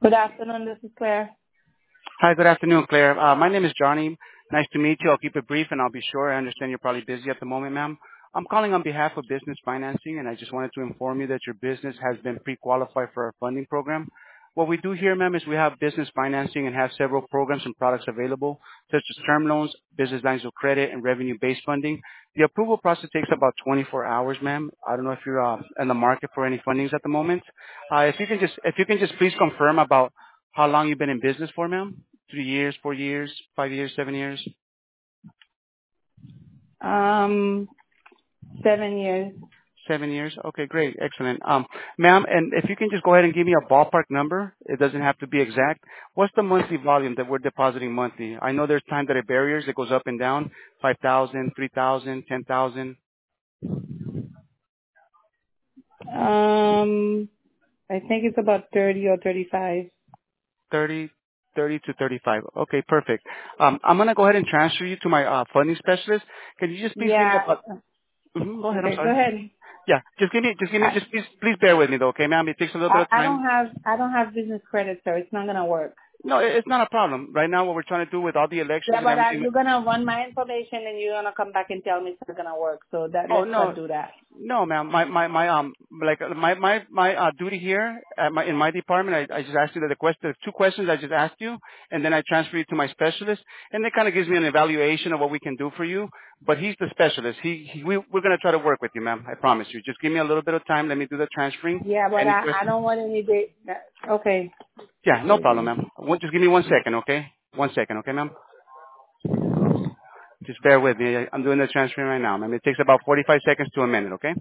Good afternoon. This is Claire. Hi, good afternoon, Claire. My name is Johnny. Nice to meet you. I'll keep it brief, and I'll be sure. I understand you're probably busy at the moment, ma'am. I'm calling on behalf of Business Financing, and I just wanted to inform you that your business has been pre-qualified for our funding program. What we do here, ma'am, is we have business financing and have several programs and products available, such as term loans, business lines of credit, and revenue-based funding. The approval process takes about 24 hours, ma'am. I don't know if you're in the market for any fundings at the moment. If you can just please confirm about how long you've been in business for, ma'am? 3 years, 4 years, 5 years, 7 years? 7 years. 7 years? Okay, great. Excellent. Ma'am, and if you can just go ahead and give me a ballpark number, it doesn't have to be exact. What's the monthly volume that we're depositing monthly? I know there's times that it varies. It goes up and down, 5,000, 3,000, 10,000. I think it's about 30 or 35. 30, 30 to 35. Okay, perfect. I'm going to go ahead and transfer you to my funding specialist. Can you just please give me Yeah. about... Go ahead, I'm Okay, go sorry. ahead. Yeah, just please bear with me though, okay, ma'am? It takes a little bit of I time. I don't have business credit, so it's not gonna work. No, it's not a problem. Right now, what we're trying to do with all the elections Yeah, and but everything. you're gonna run my information and you're gonna come back and tell me it's not gonna work. So Oh let's not no, do that. no, ma'am. My duty here in my department, I just asked you the 2 questions I just asked you, and then I transfer you to my specialist, and it kind of gives me an evaluation of what we can do for you. But he's the specialist. We're gonna try to work with you, ma'am. I promise you. Just give me a little bit of time. Let me do the transferring. Yeah, but Any I questions? don't want any date. Okay. Yeah, no problem, ma'am. Just give me 1 second, okay? 1 second, okay, ma'am? Just bear with me. I'm doing the transferring right now, ma'am. It takes about 45 seconds to a minute, okay?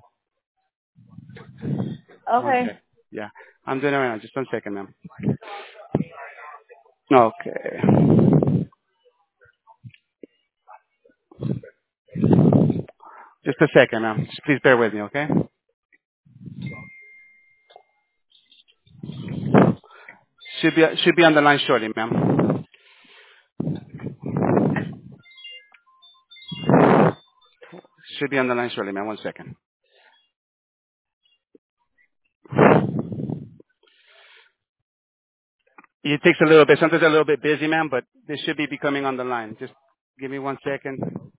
1 Okay. sec. Yeah, I'm doing it right now. Just 1 second, ma'am. Okay. Just a second, ma'am. Just please bear with me, okay? Should be on the line shortly, ma'am. Should be on the line shortly, ma'am. 1 second. It takes a little bit. Sometimes they're a little bit busy, ma'am, but they should be becoming on the line. Just give me 1 second.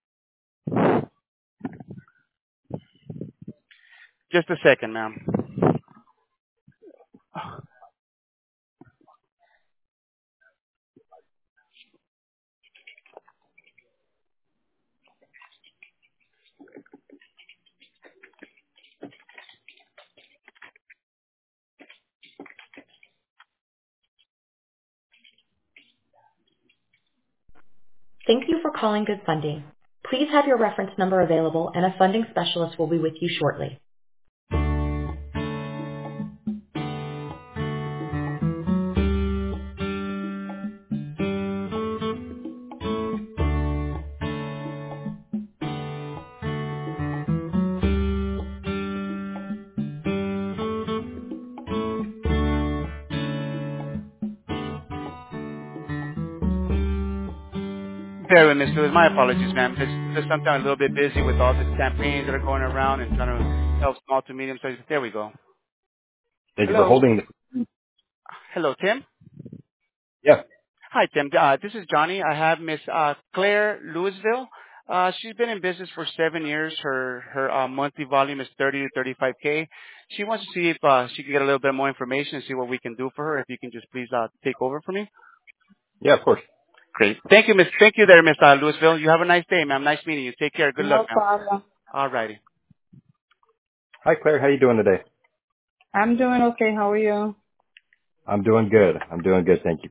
Just a second, ma'am. Thank you for calling Good Funding. Please have your reference number available and a funding specialist will be with you shortly. Bear with me, Lewis. My apologies, ma'am. Just sometimes a little bit busy with all the campaigns that are going around and trying to help small to medium sized. There we go. Thank you for Hello. holding. Hello, Tim. Yeah. Hi, Tim. This is Johnny. I have Miss Claire Louisville. She's been in business for 7 years. Her monthly volume is 30 to 35K. She wants to see if she can get a little bit more information and see what we can do for her. If you can just please take over for me. Yeah, of course. Great. Thank you, Miss. Thank you there, Miss Louisville. You have a nice day, ma'am. Nice meeting you. Take care. Good luck, No ma'am. problem. All righty. Hi, Claire. How you doing today? I'm doing okay. How are you? I'm doing good. Thank you.